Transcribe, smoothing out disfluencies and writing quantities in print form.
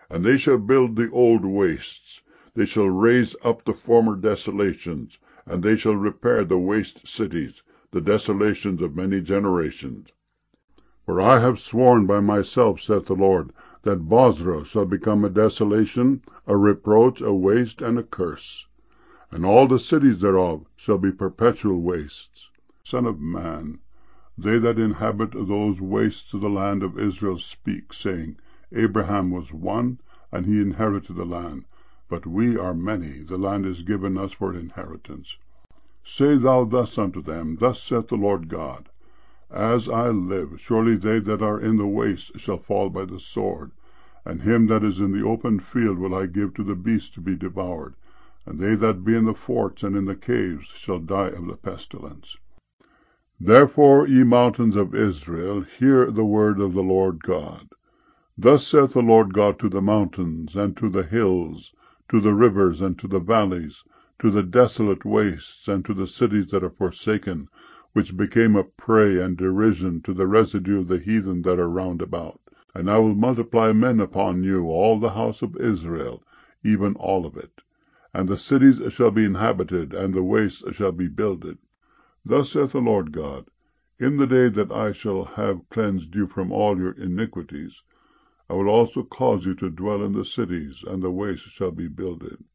And they shall build the old wastes, they shall raise up the former desolations, and they shall repair the waste cities, the desolations of many generations. For I have sworn by myself, saith the Lord, that Bozrah shall become a desolation, a reproach, a waste, and a curse. And all the cities thereof shall be perpetual wastes. Son of man, they that inhabit those wastes of the land of Israel speak, saying, Abraham was one, and he inherited the land. But we are many, the land is given us for an inheritance. Say thou thus unto them, Thus saith the Lord God, As I live, surely they that are in the waste shall fall by the sword, and him that is in the open field will I give to the beasts to be devoured, and they that be in the forts and in the caves shall die of the pestilence. Therefore, ye mountains of Israel, hear the word of the Lord God. Thus saith the Lord God to the mountains, and to the hills, to the rivers, and to the valleys, to the desolate wastes, and to the cities that are forsaken, which became a prey and derision to the residue of the heathen that are round about. And I will multiply men upon you, all the house of Israel, even all of it. And the cities shall be inhabited, and the wastes shall be builded. Thus saith the Lord God, In the day that I shall have cleansed you from all your iniquities, I will also cause you to dwell in the cities, and the wastes shall be builded.